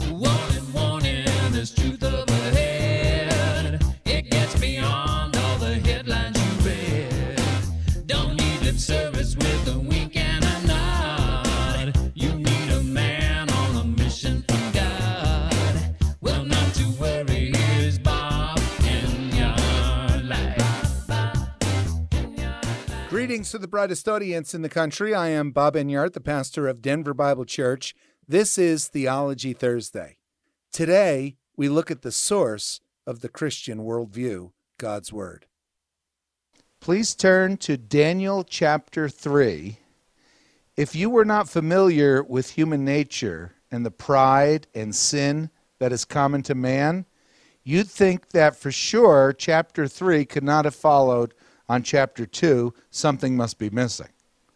Warning, warning, there's truth up ahead. It gets beyond all the headlines you read. Don't need lip service with a wink and a nod. You need a man on a mission from God. Well, not to worry, here's Bob in your life. Greetings to the brightest audience in the country. I am Bob Enyart, the pastor of Denver Bible Church. This is Theology Thursday. Today, we look at the source of the Christian worldview, God's Word. Please turn to Daniel chapter 3. If you were not familiar with human nature and the pride and sin that is common to man, you'd think that for sure chapter 3 could not have followed on chapter 2. Something must be missing.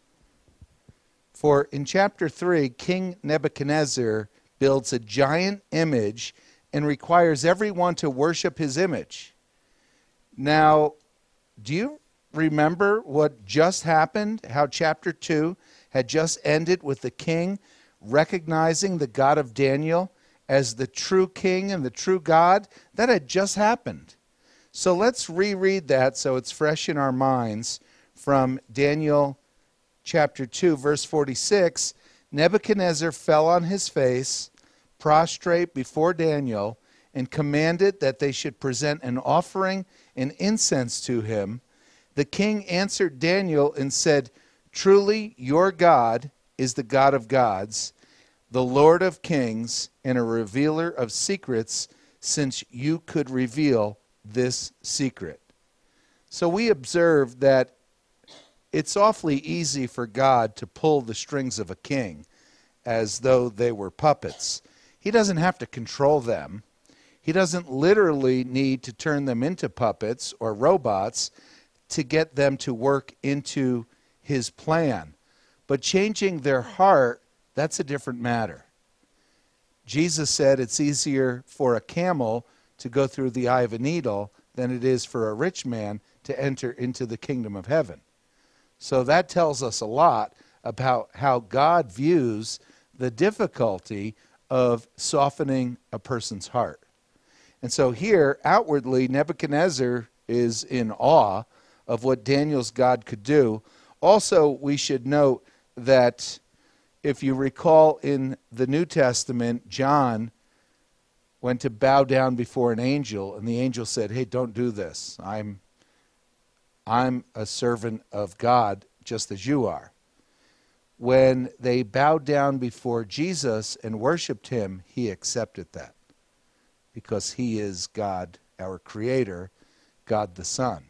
For in chapter 3, King Nebuchadnezzar builds a giant image and requires everyone to worship his image. Now, do you remember what just happened? How chapter 2 had just ended with the king recognizing the God of Daniel as the true king and the true God? That had just happened. So let's reread that so it's fresh in our minds from Daniel chapter 2, verse 46. Nebuchadnezzar fell on his face, prostrate before Daniel, and commanded that they should present an offering and incense to him. The king answered Daniel and said, "Truly your God is the God of gods, the Lord of kings, and a revealer of secrets, since you could reveal this secret." So we observe that it's awfully easy for God to pull the strings of a king as though they were puppets. He doesn't have to control them. He doesn't literally need to turn them into puppets or robots to get them to work into his plan. But changing their heart, that's a different matter. Jesus said it's easier for a camel to go through the eye of a needle than it is for a rich man to enter into the kingdom of heaven. So that tells us a lot about how God views the difficulty of softening a person's heart. And so here, outwardly, Nebuchadnezzar is in awe of what Daniel's God could do. Also, we should note that if you recall in the New Testament, John went to bow down before an angel, and the angel said, "Hey, don't do this. I'm a servant of God, just as you are." When they bowed down before Jesus and worshiped him, he accepted that because he is God, our Creator, God the Son.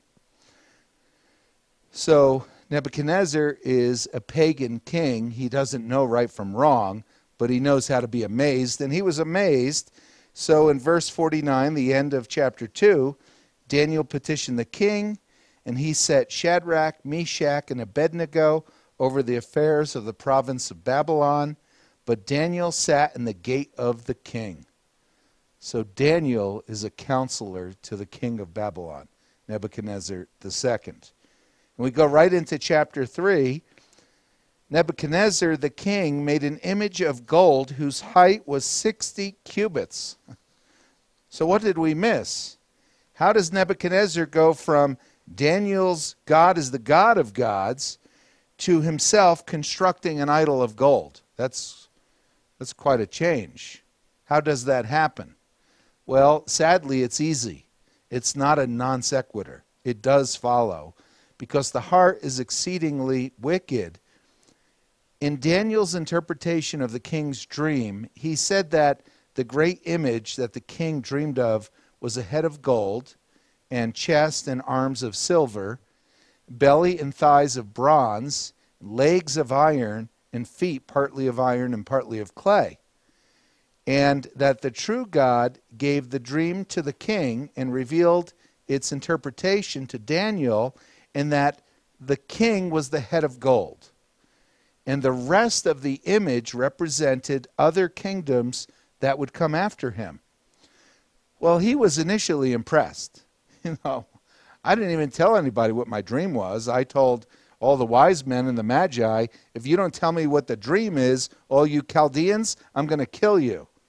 So Nebuchadnezzar is a pagan king. He doesn't know right from wrong, but he knows how to be amazed, and he was amazed. So in verse 49, the end of chapter 2, Daniel petitioned the king, and he set Shadrach, Meshach, and Abednego over the affairs of the province of Babylon, but Daniel sat in the gate of the king. So Daniel is a counselor to the king of Babylon, Nebuchadnezzar II. And we go right into chapter 3. Nebuchadnezzar the king made an image of gold whose height was 60 cubits. So what did we miss? How does Nebuchadnezzar go from Daniel's God is the God of gods to himself constructing an idol of gold? That's quite a change. How does that happen? Well, sadly, it's easy. It's not a non sequitur. It does follow, because the heart is exceedingly wicked. In Daniel's interpretation of the king's dream, he said that the great image that the king dreamed of was a head of gold, and chest and arms of silver, belly and thighs of bronze, legs of iron, and feet partly of iron and partly of clay. And that the true God gave the dream to the king and revealed its interpretation to Daniel, and that the king was the head of gold. And the rest of the image represented other kingdoms that would come after him. Well, he was initially impressed. I didn't even tell anybody what my dream was. I told all the wise men and the magi, if you don't tell me what the dream is, all you Chaldeans, I'm going to kill you.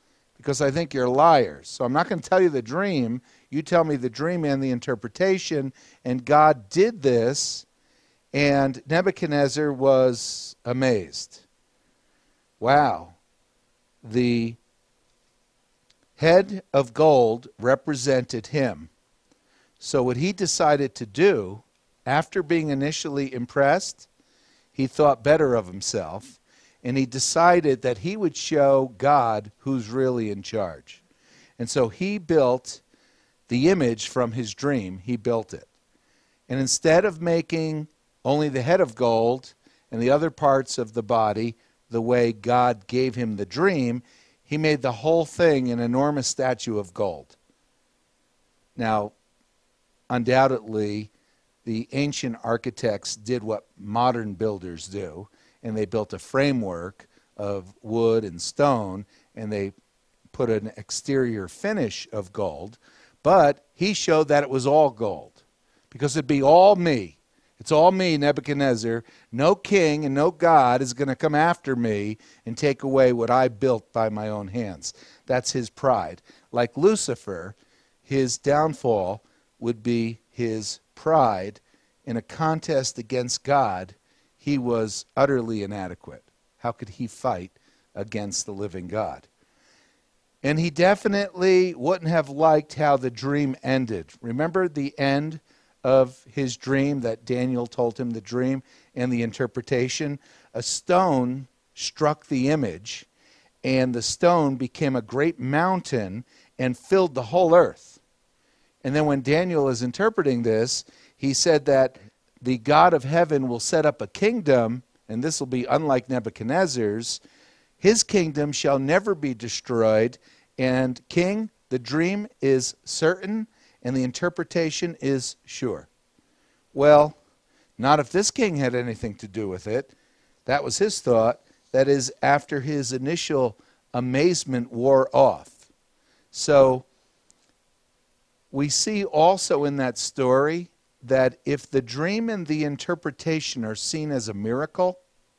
because I think you're liars. So I'm not going to tell you the dream. You tell me the dream and the interpretation. And God did this, and Nebuchadnezzar was amazed. Wow. The head of gold represented him. So what he decided to do, after being initially impressed, he thought better of himself, and he decided that he would show God who's really in charge. And so he built the image from his dream. He built it. And instead of making only the head of gold and the other parts of the body the way God gave him the dream, he made the whole thing an enormous statue of gold. Now, undoubtedly, the ancient architects did what modern builders do, and they built a framework of wood and stone, and they put an exterior finish of gold. But he showed that it was all gold, because it'd be all me. It's all me, Nebuchadnezzar. No king and no God is going to come after me and take away what I built by my own hands. That's his pride. Like Lucifer, his downfall would be his pride. In a contest against God, he was utterly inadequate. How could he fight against the living God? And he definitely wouldn't have liked how the dream ended. Remember the end of his dream that Daniel told him the dream and the interpretation? A stone struck the image, and the stone became a great mountain and filled the whole earth. And then when Daniel is interpreting this, he said that the God of heaven will set up a kingdom, and this will be unlike Nebuchadnezzar's. His kingdom shall never be destroyed. And king, the dream is certain, and the interpretation is sure. Well, not if this king had anything to do with it. That was his thought. That is, after his initial amazement wore off. So we see also in that story that if the dream and the interpretation are seen as a miracle,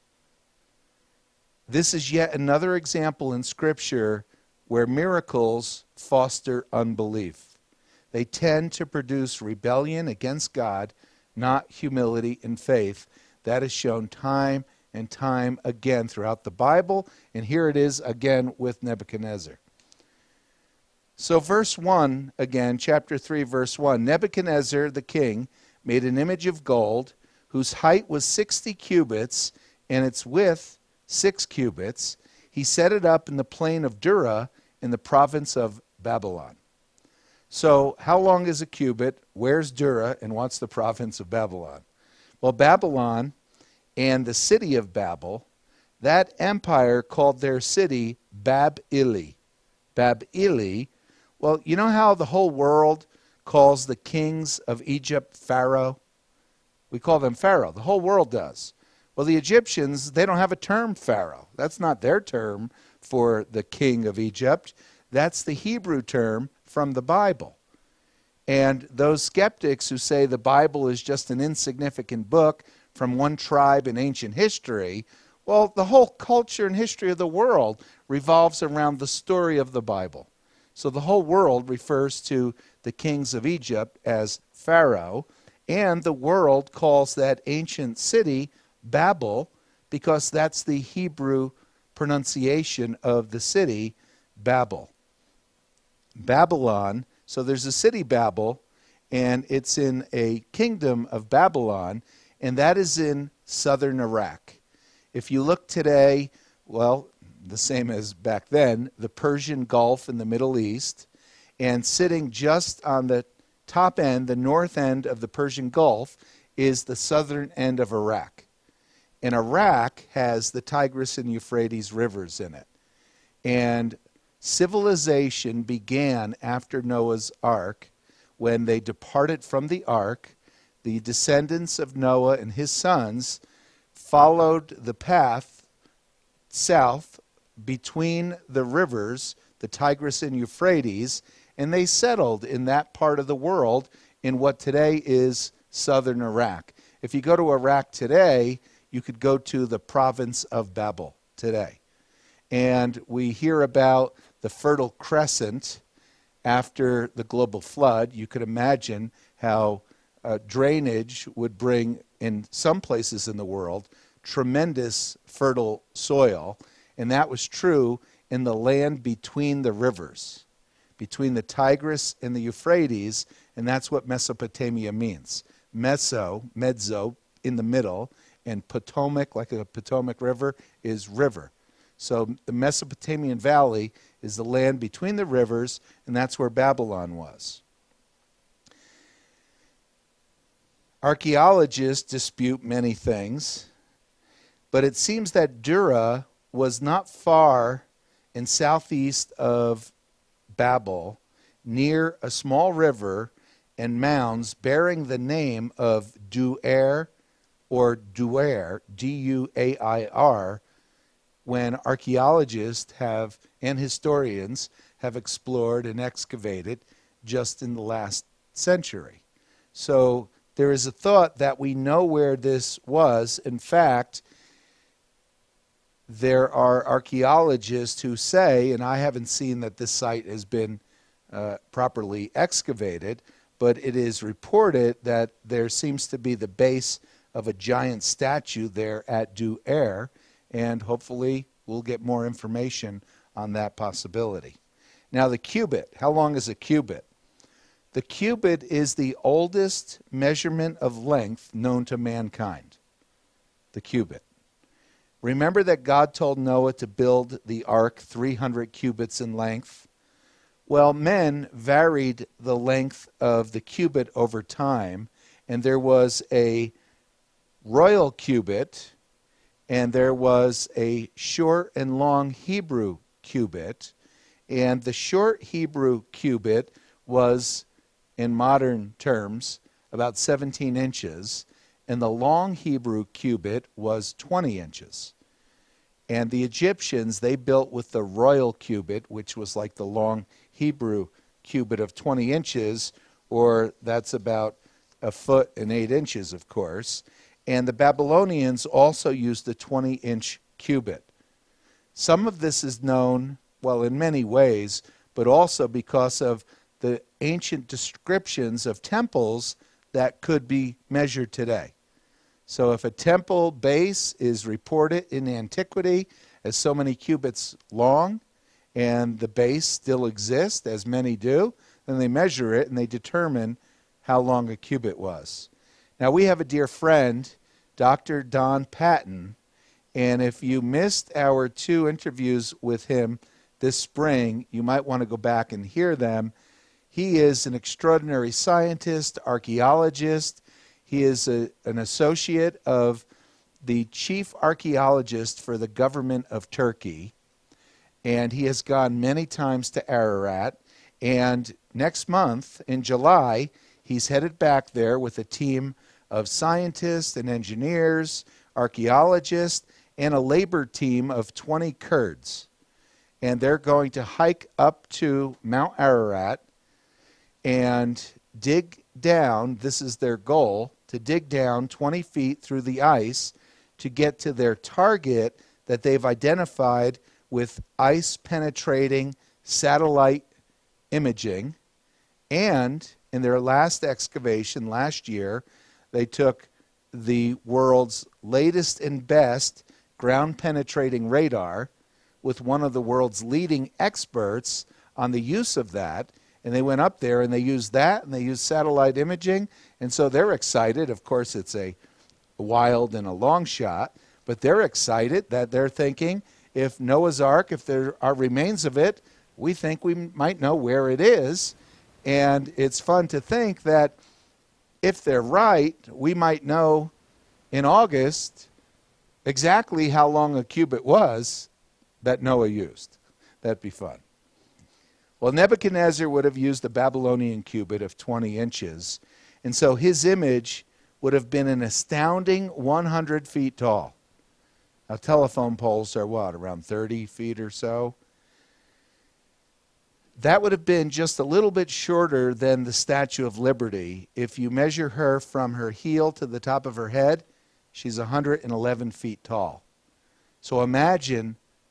this is yet another example in Scripture where miracles foster unbelief. They tend to produce rebellion against God, not humility and faith. That is shown time and time again throughout the Bible, and here it is again with Nebuchadnezzar. So verse 1, again, chapter 3, verse 1, Nebuchadnezzar the king made an image of gold whose height was 60 cubits and its width 6 cubits. He set it up in the plain of Dura in the province of Babylon. So how long is a cubit? Where's Dura? And what's the province of Babylon? Well, Babylon and the city of Babel, that empire called their city Bab-ili. Bab-ili. Well, you know how the whole world calls the kings of Egypt Pharaoh? We call them Pharaoh. The whole world does. Well, the Egyptians, they don't have a term Pharaoh. That's not their term for the king of Egypt. That's the Hebrew term from the Bible. And those skeptics who say the Bible is just an insignificant book from one tribe in ancient history, well, the whole culture and history of the world revolves around the story of the Bible. So the whole world refers to the kings of Egypt as Pharaoh, and the world calls that ancient city Babel because that's the Hebrew pronunciation of the city, Babel. Babylon, so there's a city Babel, and it's in a kingdom of Babylon, and that is in southern Iraq. If you look today, well, the same as back then, the Persian Gulf in the Middle East, and sitting just on the top end, the north end of the Persian Gulf, is the southern end of Iraq. And Iraq has the Tigris and Euphrates rivers in it. And civilization began after Noah's Ark. When they departed from the ark, the descendants of Noah and his sons followed the path south between the rivers, the Tigris and Euphrates, and they settled in that part of the world in what today is southern Iraq. If you go to Iraq today, you could go to the province of Babel today. And we hear about the Fertile Crescent after the global flood. You could imagine how drainage would bring, in some places in the world, tremendous fertile soil. And that was true in the land between the rivers, between the Tigris and the Euphrates, and that's what Mesopotamia means. Mezzo, in the middle, and Potomac, like a Potomac River, is river. So the Mesopotamian Valley is the land between the rivers, and that's where Babylon was. Archaeologists dispute many things, but it seems that Dura was not far in southeast of Babel, near a small river and mounds bearing the name of Duer or Duair, D-U-A-I-R, when archaeologists have and historians have explored and excavated just in the last century. So there is a thought that we know where this was. In fact, there are archaeologists who say, and I haven't seen that this site has been properly excavated, but it is reported that there seems to be the base of a giant statue there at Duer, and hopefully we'll get more information on that possibility. Now the cubit, how long is a cubit? The cubit is the oldest measurement of length known to mankind, the cubit. Remember that God told Noah to build the ark 300 cubits in length? Well, men varied the length of the cubit over time, and there was a royal cubit, and there was a short and long Hebrew cubit, and the short Hebrew cubit was, in modern terms, about 17 inches, and the long Hebrew cubit was 20 inches. And the Egyptians, they built with the royal cubit, which was like the long Hebrew cubit of 20 inches, or that's about a foot and 8 inches, of course. And the Babylonians also used the 20-inch cubit. Some of this is known, well, in many ways, but also because of the ancient descriptions of temples that could be measured today. So if a temple base is reported in antiquity as so many cubits long, and the base still exists, as many do, then they measure it and they determine how long a cubit was. Now we have a dear friend, Dr. Don Patton, and if you missed our 2 interviews with him this spring, you might want to go back and hear them. He is an extraordinary scientist, archaeologist. He is an associate of the chief archaeologist for the government of Turkey, and he has gone many times to Ararat. And next month, in July, he's headed back there with a team of scientists and engineers, archaeologists, and a labor team of 20 Kurds. And they're going to hike up to Mount Ararat and dig down, this is their goal, to dig down 20 feet through the ice to get to their target that they've identified with ice-penetrating satellite imaging. And in their last excavation last year, they took the world's latest and best ground-penetrating radar with one of the world's leading experts on the use of that, and they went up there and they used that and they used satellite imaging, and so they're excited. Of course, it's a wild and a long shot, but they're excited that they're thinking, if Noah's Ark, if there are remains of it, we think we might know where it is. And it's fun to think that if they're right, we might know in August exactly how long a cubit was that Noah used. That'd be fun. Well, Nebuchadnezzar would have used the Babylonian cubit of 20 inches, and so his image would have been an astounding 100 feet tall. Now, telephone poles are what, around 30 feet or so? That would have been just a little bit shorter than the Statue of Liberty. If you measure her from her heel to the top of her head, she's 111 feet tall. So imagine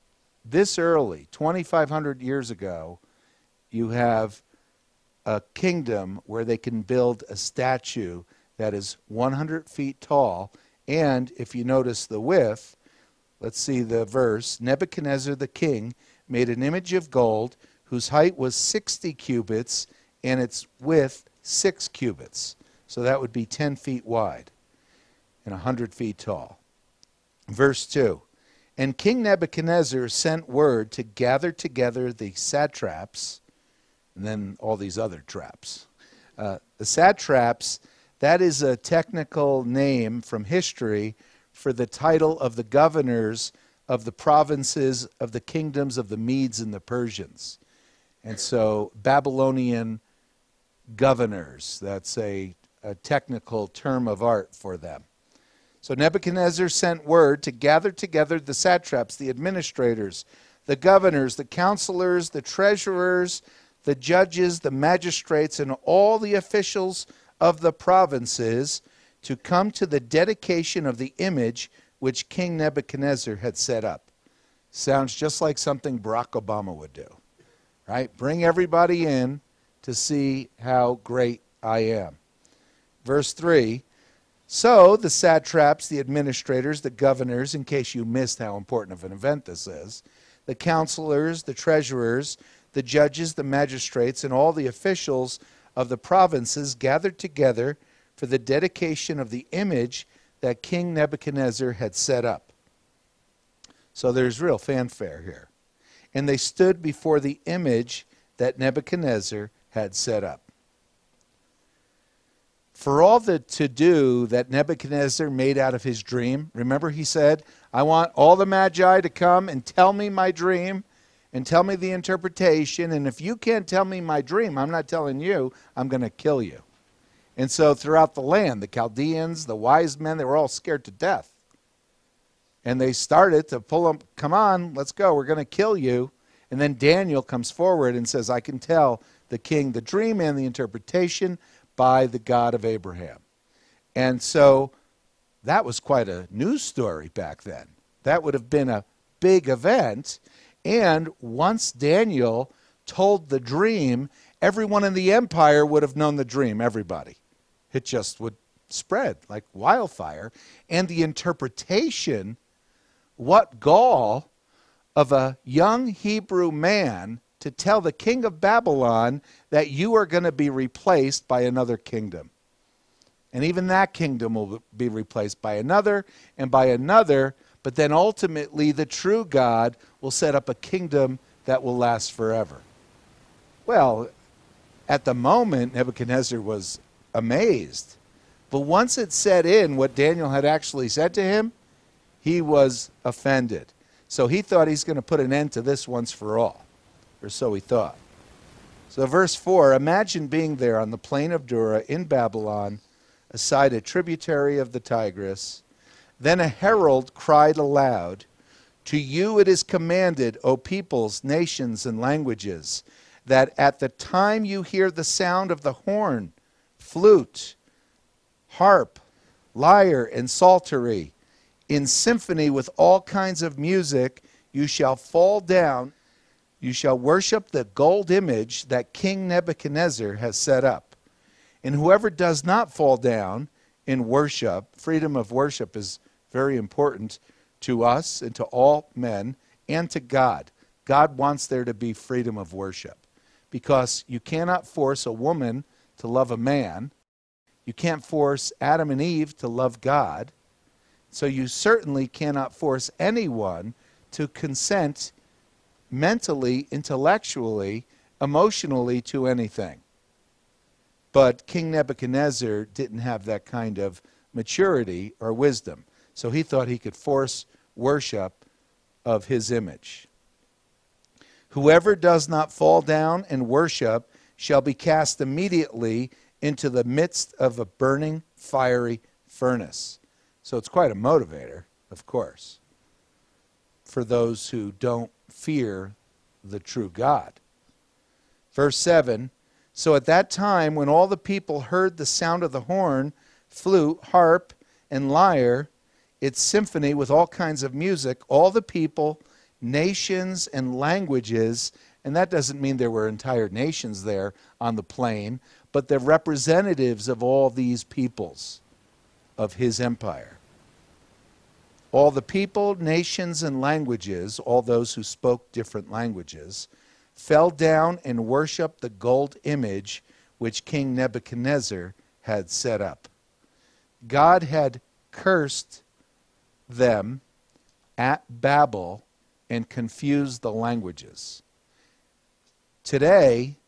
this early, 2,500 years ago, you have a kingdom where they can build a statue that is 100 feet tall. And if you notice the width, let's see the verse. Nebuchadnezzar the king made an image of gold whose height was 60 cubits and its width 6 cubits. So that would be 10 feet wide and 100 feet tall. Verse 2. And King Nebuchadnezzar sent word to gather together the satraps, and then all these other traps. The satraps, that is a technical name from history for the title of the governors of the provinces of the kingdoms of the Medes and the Persians. And so Babylonian governors, that's a technical term of art for them. So Nebuchadnezzar sent word to gather together the satraps, the administrators, the governors, the counselors, the treasurers, the judges, the magistrates, and all the officials of the provinces to come to the dedication of the image which King Nebuchadnezzar had set up. Sounds just like something Barack Obama would do, right? Bring everybody in to see how great I am. Verse 3, so the satraps, the administrators, the governors, in case you missed how important of an event this is, the counselors, the treasurers, the judges, the magistrates, and all the officials of the provinces gathered together for the dedication of the image that King Nebuchadnezzar had set up. So there's real fanfare here. And they stood before the image that Nebuchadnezzar had set up. For all the to-do that Nebuchadnezzar made out of his dream, remember he said, I want all the magi to come and tell me my dream and tell me the interpretation, and if you can't tell me my dream, I'm not telling you, I'm going to kill you. And so throughout the land, the Chaldeans, the wise men, they were all scared to death. And they started to pull them, come on, let's go, we're going to kill you. And then Daniel comes forward and says, I can tell the king the dream and the interpretation by the God of Abraham. And so that was quite a news story back then. That would have been a big event. And once Daniel told the dream, everyone in the empire would have known the dream, everybody. It just would spread like wildfire. And the interpretation, what gall of a young Hebrew man to tell the king of Babylon that you are going to be replaced by another kingdom. And even that kingdom will be replaced by another and by another, but then ultimately the true God will set up a kingdom that will last forever. Well, at the moment, Nebuchadnezzar was amazed. But once it set in what Daniel had actually said to him, he was offended. So he thought he's going to put an end to this once for all. Or so he thought. So verse 4, imagine being there on the plain of Dura in Babylon, aside a tributary of the Tigris. Then a herald cried aloud, to you it is commanded, O peoples, nations, and languages, that at the time you hear the sound of the horn, flute, harp, lyre, and psaltery, in symphony with all kinds of music, you shall fall down. You shall worship the gold image that King Nebuchadnezzar has set up. And whoever does not fall down in worship, freedom of worship is very important to us and to all men and to God. God wants there to be freedom of worship because you cannot force a woman to love a man. You can't force Adam and Eve to love God. So you certainly cannot force anyone to consent mentally, intellectually, emotionally to anything. But King Nebuchadnezzar didn't have that kind of maturity or wisdom. So he thought he could force worship of his image. Whoever does not fall down and worship shall be cast immediately into the midst of a burning, fiery furnace. So it's quite a motivator, of course, for those who don't fear the true God. Verse 7, so at that time when all the people heard the sound of the horn, flute, harp, and lyre, its symphony with all kinds of music, all the people nations and languages, and that doesn't mean there were entire nations there on the plain, but the representatives of all these peoples of his empire. All the people, nations, and languages, all those who spoke different languages, fell down and worshiped the gold image which King Nebuchadnezzar had set up. God had cursed them at Babel and confused the languages. Today,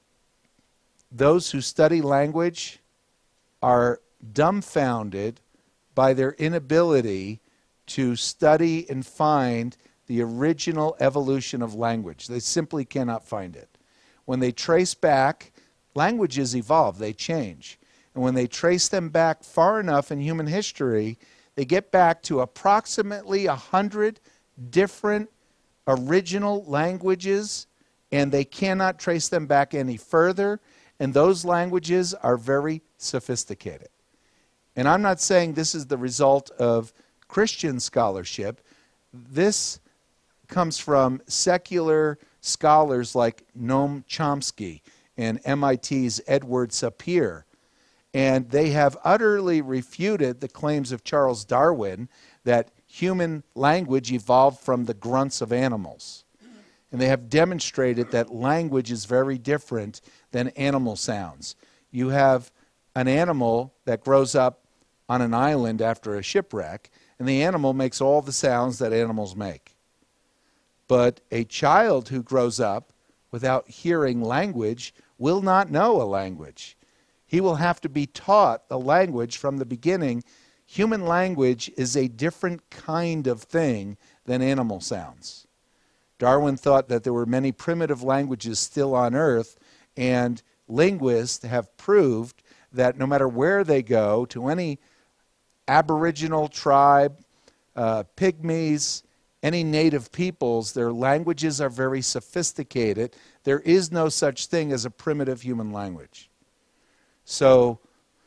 those who study language are dumbfounded by their inability to study and find the original evolution of language. They simply cannot find it. When they trace back, languages evolve, they change. And when they trace them back far enough in human history, they get back to approximately 100 different original languages, and they cannot trace them back any further, and those languages are very sophisticated. And I'm not saying this is the result of Christian scholarship. This comes from secular scholars like Noam Chomsky and MIT's Edward Sapir. And they have utterly refuted the claims of Charles Darwin that human language evolved from the grunts of animals. And they have demonstrated that language is very different than animal sounds. You have an animal that grows up on an island after a shipwreck, and the animal makes all the sounds that animals make. But a child who grows up without hearing language will not know a language. He will have to be taught the language from the beginning. Human language is a different kind of thing than animal sounds. Darwin thought that there were many primitive languages still on Earth, and linguists have proved that no matter where they go, to any Aboriginal tribe, pygmies, any native peoples, their languages are very sophisticated. There is no such thing as a primitive human language. So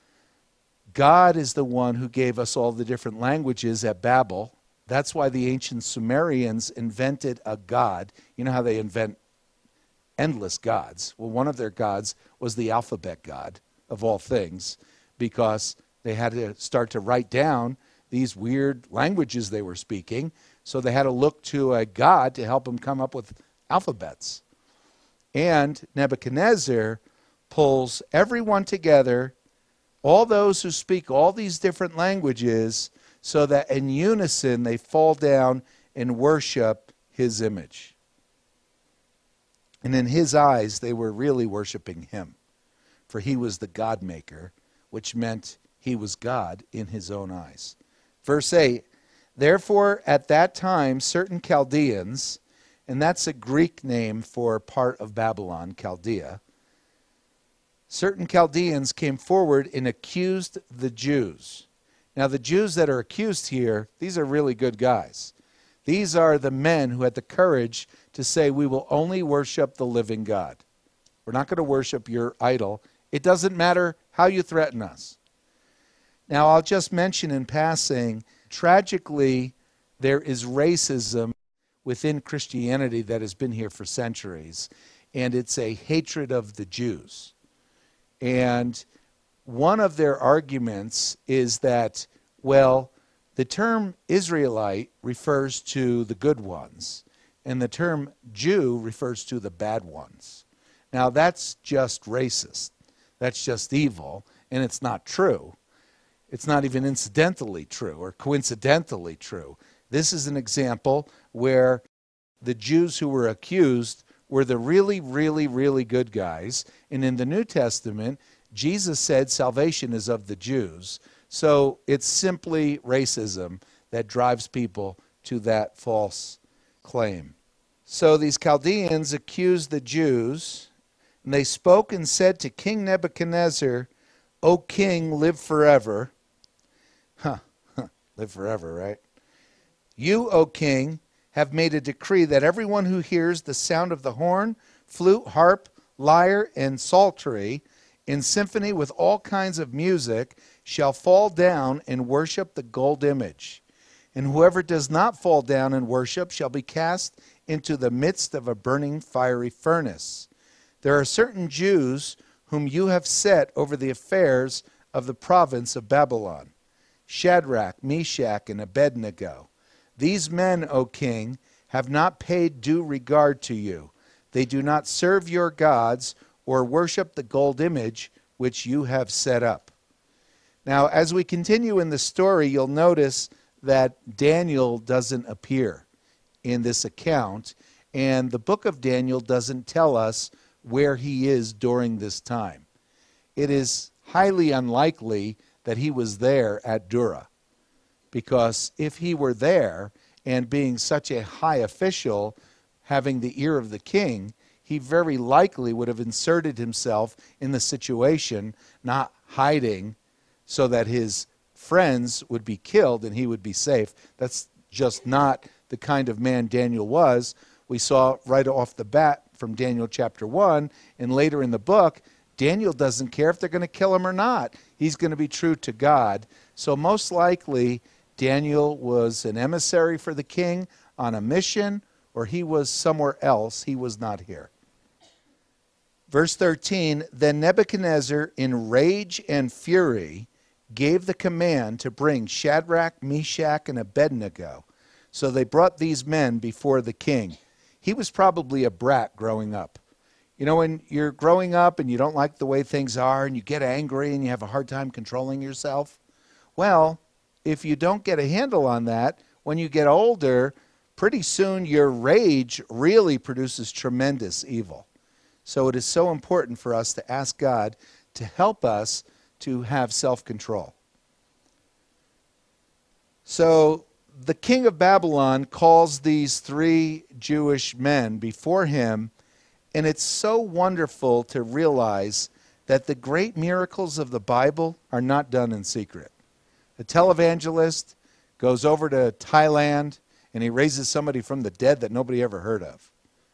God is the one who gave us all the different languages at Babel. That's why the ancient Sumerians invented a god. You know how they invent endless gods? Well, one of their gods was the alphabet god of all things, because they had to start to write down these weird languages they were speaking, so they had to look to a god to help them come up with alphabets. And Nebuchadnezzar pulls everyone together, all those who speak all these different languages, so that in unison they fall down and worship his image. And in his eyes, they were really worshiping him, for he was the God maker, which meant he was God in his own eyes. Verse 8, therefore at that time certain Chaldeans, and that's a Greek name for part of Babylon, Chaldea, certain Chaldeans came forward and accused the Jews. Now the Jews that are accused here, these are really good guys. These are the men who had the courage to say, we will only worship the living God. We're not going to worship your idol. It doesn't matter how you threaten us. Now I'll just mention in passing, tragically, there is racism within Christianity that has been here for centuries, and it's a hatred of the Jews. And one of their arguments is that, well, the term Israelite refers to the good ones, and the term Jew refers to the bad ones. Now that's just racist. That's just evil, and it's not true. It's not even incidentally true or coincidentally true. This is an example where the Jews who were accused were the really, really, really good guys. And in the New Testament, Jesus said salvation is of the Jews. So it's simply racism that drives people to that false claim. So these Chaldeans accused the Jews, and they spoke and said to King Nebuchadnezzar, O king, live forever. Live forever, right? You, O king, have made a decree that everyone who hears the sound of the horn, flute, harp, lyre, and psaltery in symphony with all kinds of music shall fall down and worship the gold image. And whoever does not fall down and worship shall be cast into the midst of a burning fiery furnace. There are certain Jews whom you have set over the affairs of the province of Babylon, Shadrach, Meshach, and Abednego. These men, O king, have not paid due regard to you. They do not serve your gods or worship the gold image which you have set up. Now, as we continue in the story, you'll notice that Daniel doesn't appear in this account, and the book of Daniel doesn't tell us where he is during this time. It is highly unlikely that he was there at Dura, because if he were there and being such a high official, having the ear of the king, he very likely would have inserted himself in the situation, not hiding so that his friends would be killed and he would be safe. That's just not the kind of man Daniel was. We saw right off the bat from Daniel chapter 1, and later in the book, Daniel doesn't care if they're going to kill him or not. He's going to be true to God. So most likely, Daniel was an emissary for the king on a mission, or he was somewhere else. He was not here. Verse 13, then Nebuchadnezzar, in rage and fury, gave the command to bring Shadrach, Meshach, and Abednego. So they brought these men before the king. He was probably a brat growing up. You know, when you're growing up and you don't like the way things are and you get angry and you have a hard time controlling yourself, well, if you don't get a handle on that, when you get older, pretty soon your rage really produces tremendous evil. So it is so important for us to ask God to help us to have self-control. So the king of Babylon calls these three Jewish men before him, and it's so wonderful to realize that the great miracles of the Bible are not done in secret. A televangelist goes over to Thailand and he raises somebody from the dead that nobody ever heard of.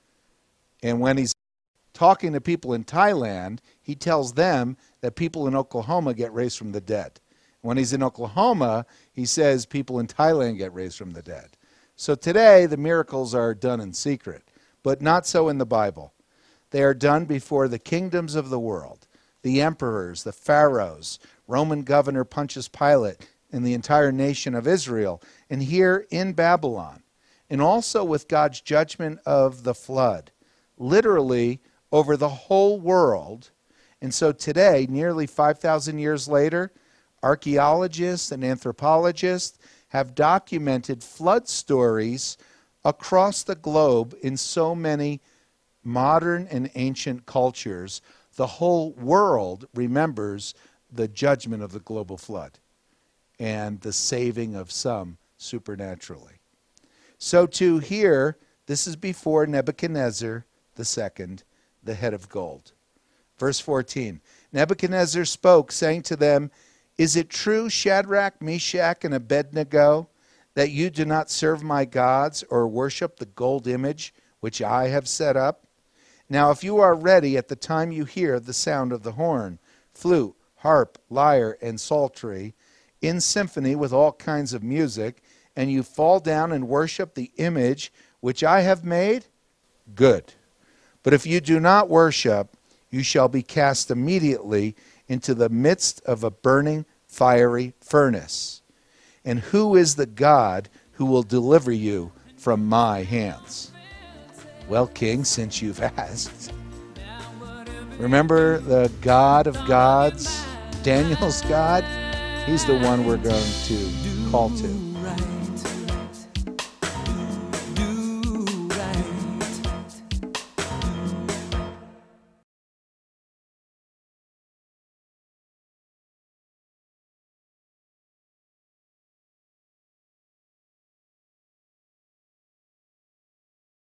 And when he's talking to people in Thailand, he tells them that people in Oklahoma get raised from the dead. When he's in Oklahoma, he says people in Thailand get raised from the dead. So today, the miracles are done in secret, but not so in the Bible. They are done before the kingdoms of the world, the emperors, the pharaohs, Roman governor Pontius Pilate, and the entire nation of Israel, and here in Babylon, and also with God's judgment of the flood, literally over the whole world. And so today, nearly 5,000 years later, archaeologists and anthropologists have documented flood stories across the globe in so many modern and ancient cultures. The whole world remembers the judgment of the global flood and the saving of some supernaturally. So too here, this is before Nebuchadnezzar II, the head of gold. Verse 14, Nebuchadnezzar spoke, saying to them, is it true, Shadrach, Meshach, and Abednego, that you do not serve my gods or worship the gold image which I have set up? Now if you are ready at the time you hear the sound of the horn, flute, harp, lyre, and psaltery, in symphony with all kinds of music, and you fall down and worship the image which I have made, good. But if you do not worship, you shall be cast immediately into the midst of a burning fiery furnace. And who is the God who will deliver you from my hands? Well, King, since you've asked, remember the God of gods, Daniel's God? He's the one we're going to call to.